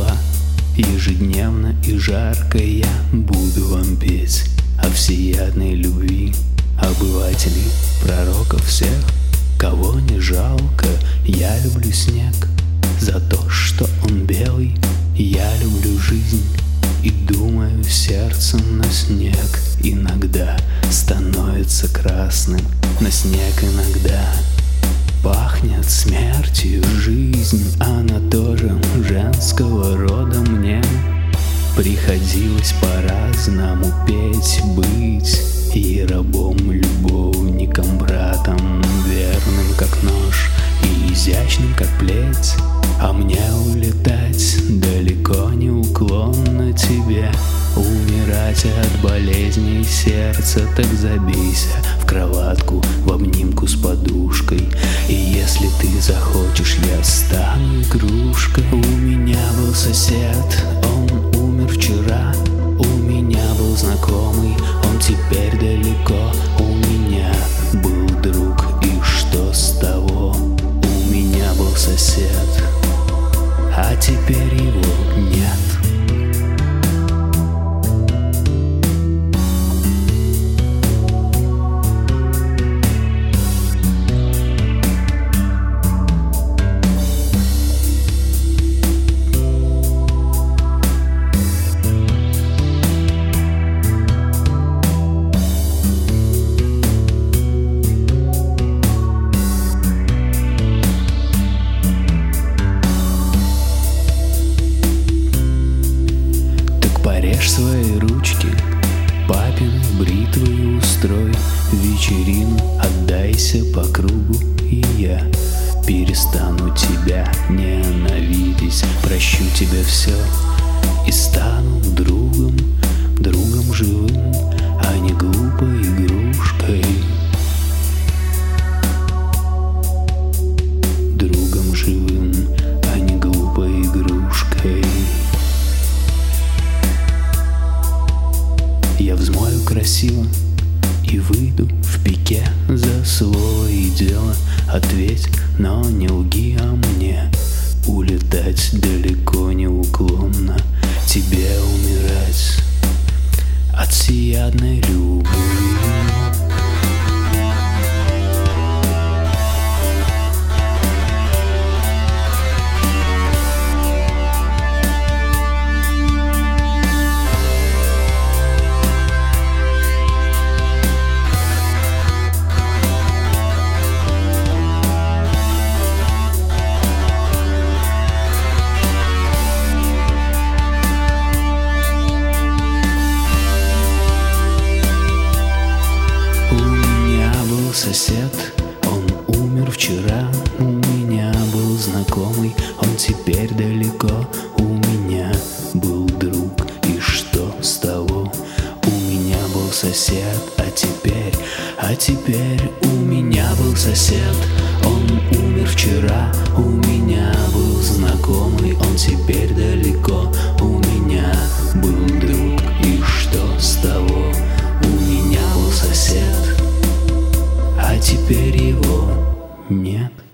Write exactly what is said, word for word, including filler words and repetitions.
тепла. Ежедневно и жарко я буду вам петь о всеядной любви обывателей, пророков всех, кого не жалко. Я люблю снег за то, что он белый. Я люблю жизнь и думаю сердцем, но снег иногда становится красным, но снег иногда пахнет смертью. Жизнь, она тоже женского рода. Мне приходилось по-разному петь, быть и рабом, любовником, братом, верным как нож и изящным как плеть. А мне улетать далеко неуклонно, тебе умирать от болезней сердца. Так забейся в кроватку в обнимку с подушкой, и если ты захочешь, я стану игрушкой. У меня был сосед, он умер вчера. У меня был знакомый, он теперь далеко. У меня был друг, и что с того? У меня был сосед, а теперь его нет. Порежь свои ручки, папины бритвой устрой вечерину, отдайся по кругу, и я перестану тебя ненавидеть. Прощу тебе все и стану другом, другом живым, а не глупой игрушкой. Другом живым, а не глупой игрушкой. Я взмою красиво и выйду в пике за свое дело. Ответь, но не лги, а мне улетать далеко неуклонно. Тебе умирать от всеядной любви. Сосед, он умер вчера. У меня был знакомый, он теперь далеко. У меня был друг, и что с того? У меня был сосед, а теперь, а теперь у меня был сосед, он умер вчера. У меня был знакомый, он теперь далеко. У меня был друг, и что с того? У меня был сосед, а теперь его нет.